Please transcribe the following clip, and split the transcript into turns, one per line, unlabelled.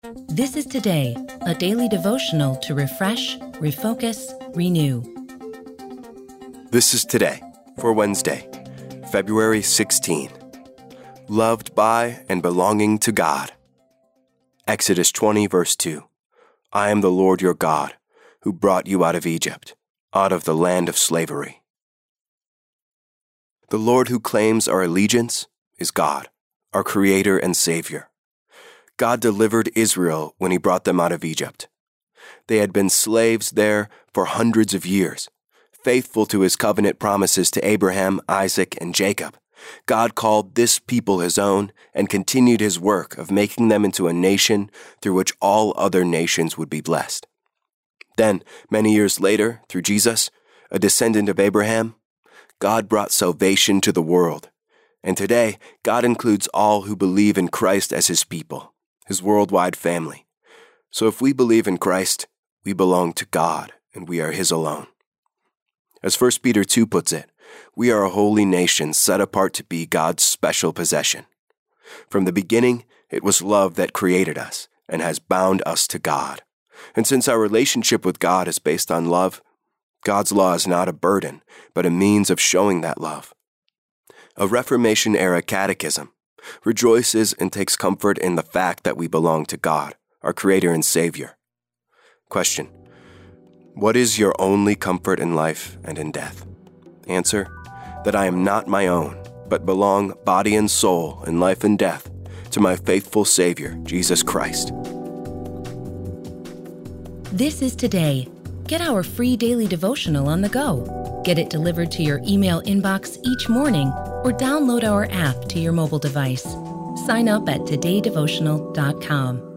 This is Today, a daily devotional to refresh, refocus, renew.
This is Today for Wednesday, February 16. Loved by and belonging to God. Exodus 20, verse 2. I am the Lord your God, who brought you out of Egypt, out of the land of slavery. The Lord who claims our allegiance is God, our Creator and Savior. God delivered Israel when He brought them out of Egypt. They had been slaves there for hundreds of years. Faithful to His covenant promises to Abraham, Isaac, and Jacob, God called this people His own and continued His work of making them into a nation through which all other nations would be blessed. Then, many years later, through Jesus, a descendant of Abraham, God brought salvation to the world. And today, God includes all who believe in Christ as His people, His worldwide family. So if we believe in Christ, we belong to God, and we are His alone. As 1 Peter 2 puts it, we are a holy nation set apart to be God's special possession. From the beginning, it was love that created us and has bound us to God. And since our relationship with God is based on love, God's law is not a burden, but a means of showing that love. A Reformation-era catechism rejoices and takes comfort in the fact that we belong to God, our Creator and Savior. Question: what is your only comfort in life and in death? Answer: that I am not my own, but belong body and soul in life and death to my faithful Savior, Jesus Christ.
This is Today. Get our free daily devotional on the go. Get it delivered to your email inbox each morning or download our app to your mobile device. Sign up at todaydevotional.com.